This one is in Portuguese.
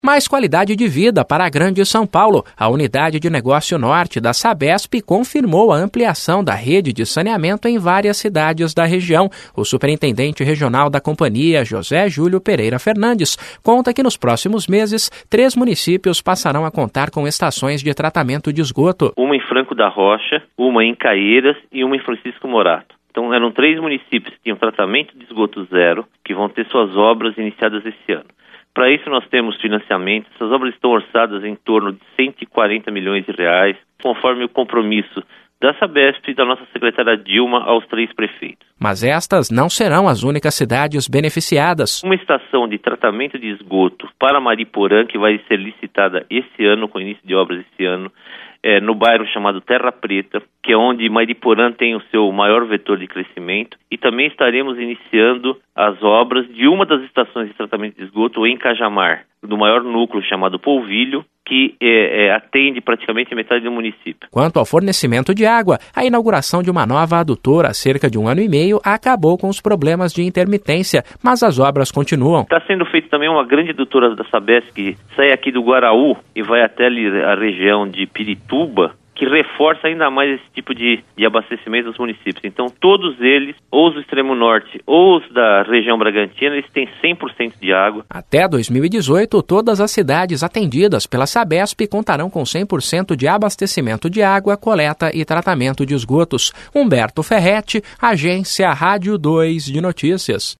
Mais qualidade de vida para a Grande São Paulo. A Unidade de Negócio Norte da Sabesp confirmou a ampliação da rede de saneamento em várias cidades da região. O superintendente regional da companhia, José Júlio Pereira Fernandes, conta que nos próximos meses, 3 municípios passarão a contar com estações de tratamento de esgoto. Uma em Franco da Rocha, uma em Caieiras e uma em Francisco Morato. Então eram 3 municípios que tinham tratamento de esgoto zero, que vão ter suas obras iniciadas esse ano. Para isso nós temos financiamento, essas obras estão orçadas em torno de 140 milhões de reais, conforme o compromisso da Sabesp e da nossa secretária Dilma aos 3 prefeitos. Mas estas não serão as únicas cidades beneficiadas. Uma estação de tratamento de esgoto para Mariporã, que vai ser licitada esse ano, com início de obras esse ano, no bairro chamado Terra Preta, que é onde Mariporã tem o seu maior vetor de crescimento, e também estaremos iniciando as obras de uma das estações de tratamento de esgoto em Cajamar, do maior núcleo chamado Polvilho, que atende praticamente metade do município. Quanto ao fornecimento de água, a inauguração de uma nova adutora há cerca de 1 ano e meio acabou com os problemas de intermitência, mas as obras continuam. Está sendo feita também uma grande adutora da Sabesp que sai aqui do Guaraú e vai até a região de Pirituba, que reforça ainda mais esse tipo de abastecimento dos municípios. Então, todos eles, ou os do extremo norte ou os da região Bragantina, eles têm 100% de água. Até 2018, todas as cidades atendidas pela Sabesp contarão com 100% de abastecimento de água, coleta e tratamento de esgotos. Humberto Ferretti, Agência Rádio 2 de Notícias.